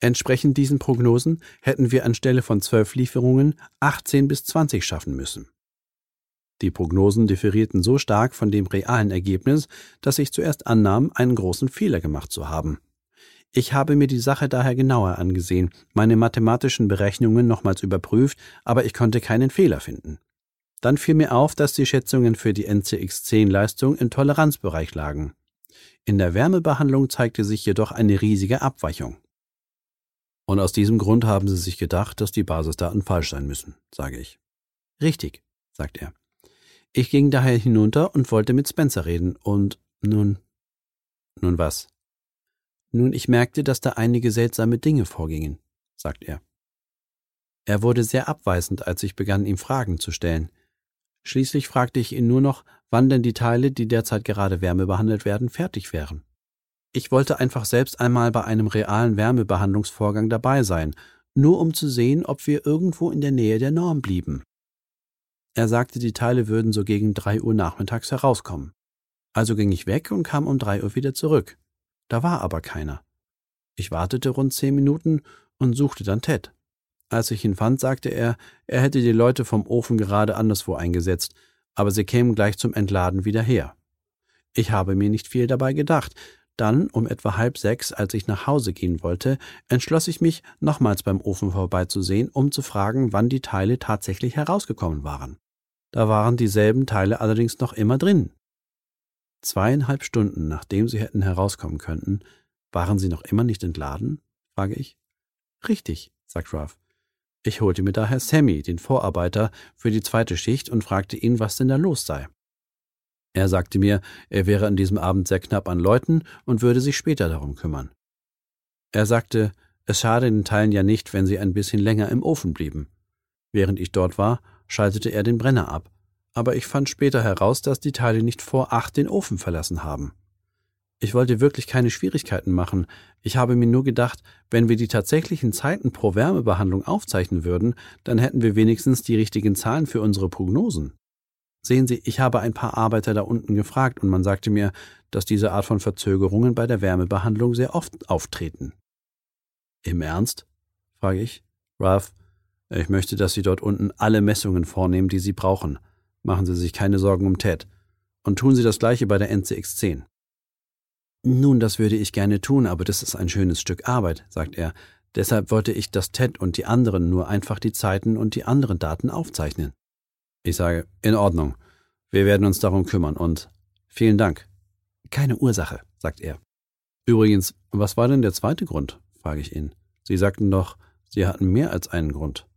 Entsprechend diesen Prognosen hätten wir anstelle von 12 Lieferungen 18 bis 20 schaffen müssen. Die Prognosen differierten so stark von dem realen Ergebnis, dass ich zuerst annahm, einen großen Fehler gemacht zu haben. Ich habe mir die Sache daher genauer angesehen, meine mathematischen Berechnungen nochmals überprüft, aber ich konnte keinen Fehler finden. Dann fiel mir auf, dass die Schätzungen für die NCX-10-Leistung im Toleranzbereich lagen. In der Wärmebehandlung zeigte sich jedoch eine riesige Abweichung. Und aus diesem Grund haben Sie sich gedacht, dass die Basisdaten falsch sein müssen, sage ich. Richtig, sagt er. Ich ging daher hinunter und wollte mit Spencer reden und nun was? Nun, ich merkte, dass da einige seltsame Dinge vorgingen, sagt er. Er wurde sehr abweisend, als ich begann, ihm Fragen zu stellen. Schließlich fragte ich ihn nur noch, wann denn die Teile, die derzeit gerade wärmebehandelt werden, fertig wären. Ich wollte einfach selbst einmal bei einem realen Wärmebehandlungsvorgang dabei sein, nur um zu sehen, ob wir irgendwo in der Nähe der Norm blieben. Er sagte, die Teile würden so gegen 3 Uhr nachmittags herauskommen. Also ging ich weg und kam um 3 Uhr wieder zurück. Da war aber keiner. Ich wartete rund 10 Minuten und suchte dann Ted. Als ich ihn fand, sagte er hätte die Leute vom Ofen gerade anderswo eingesetzt, aber sie kämen gleich zum Entladen wieder her. Ich habe mir nicht viel dabei gedacht. Dann, um etwa 5:30, als ich nach Hause gehen wollte, entschloss ich mich, nochmals beim Ofen vorbeizusehen, um zu fragen, wann die Teile tatsächlich herausgekommen waren. Da waren dieselben Teile allerdings noch immer drin. 2,5 Stunden, nachdem sie hätten herauskommen könnten, waren sie noch immer nicht entladen? Frage ich. Richtig, sagt Ruff. Ich holte mir daher Sammy, den Vorarbeiter, für die 2. Schicht und fragte ihn, was denn da los sei. Er sagte mir, er wäre an diesem Abend sehr knapp an Leuten und würde sich später darum kümmern. Er sagte, es schade den Teilen ja nicht, wenn sie ein bisschen länger im Ofen blieben. Während ich dort war, schaltete er den Brenner ab, aber ich fand später heraus, dass die Teile nicht vor 8 den Ofen verlassen haben. Ich wollte wirklich keine Schwierigkeiten machen. Ich habe mir nur gedacht, wenn wir die tatsächlichen Zeiten pro Wärmebehandlung aufzeichnen würden, dann hätten wir wenigstens die richtigen Zahlen für unsere Prognosen. Sehen Sie, ich habe ein paar Arbeiter da unten gefragt und man sagte mir, dass diese Art von Verzögerungen bei der Wärmebehandlung sehr oft auftreten. Im Ernst? Frage ich. Ruff, ich möchte, dass Sie dort unten alle Messungen vornehmen, die Sie brauchen. Machen Sie sich keine Sorgen um Ted. Und tun Sie das Gleiche bei der NCX-10. Nun, das würde ich gerne tun, aber das ist ein schönes Stück Arbeit, sagt er. Deshalb wollte ich, dass Ted und die anderen nur einfach die Zeiten und die anderen Daten aufzeichnen. Ich sage, in Ordnung. Wir werden uns darum kümmern und vielen Dank. Keine Ursache, sagt er. Übrigens, was war denn der zweite Grund? Frage ich ihn. Sie sagten doch, Sie hatten mehr als einen Grund.